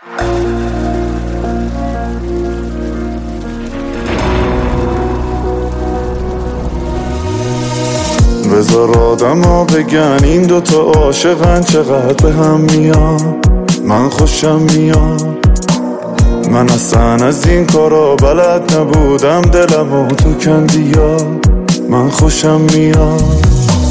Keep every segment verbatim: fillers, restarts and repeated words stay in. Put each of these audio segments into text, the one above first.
بذار آدم ها بگن این دوتا عاشقن چقدر به هم میان، من خوشم میاد. من اصلا از این کارا بلد نبودم، دلمو تو کندی یا من خوشم میاد.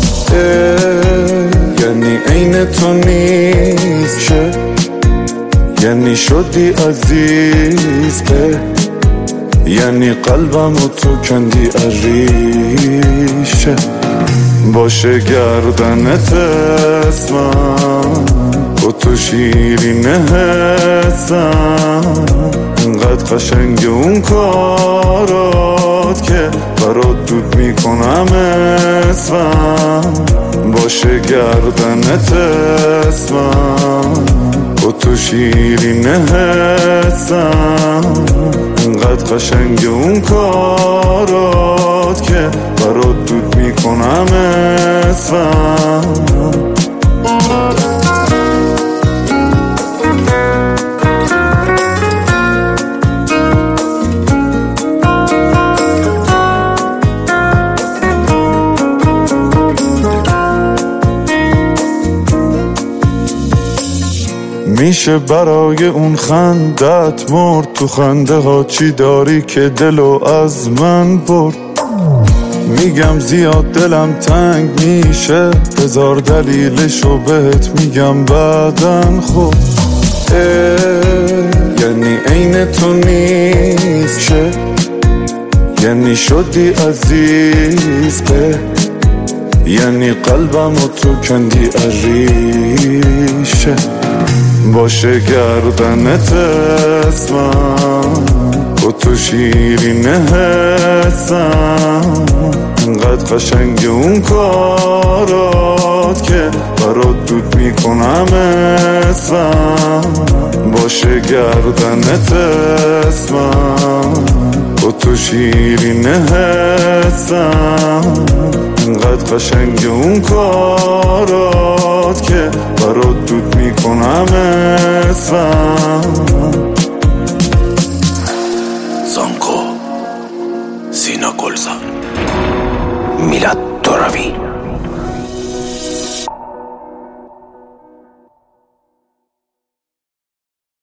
یعنی عین تو نیست شه، یعنی شدی عزیز به، یعنی قلبمو تو کندی عریشه. باشه گردنت اسمم، با تو شیرینه حسم، انقدر قشنگ اون کارات که برات دود میکنم اسمم. باشه گردنت اسمم، با تو شیرینه حسم، انقدر قشنگ اون کارات که برات دود میکنم اسمم. میشه برای اون خندت مرد، تو خنده ها چی داری که دلو از من برد. میگم زیاد دلم تنگ میشه، بذار دلیلشو بهت میگم بعدن. خود یعنی عین تو نیست شه، یعنی شدی عزیز به، یعنی قلبمو تو کندی عریشه. باشه گردنت اسمم، با تو شیرینه حسم، انقدر قشنگ اون کارات که برات دود میکنم اسمم. باشه گردنت اسمم، با تو شیرینه حسم، انقدر قشنگ اون کارات که برات دود میکنم اسمم. زانکو، سینا گلزار، میلاد ترابی.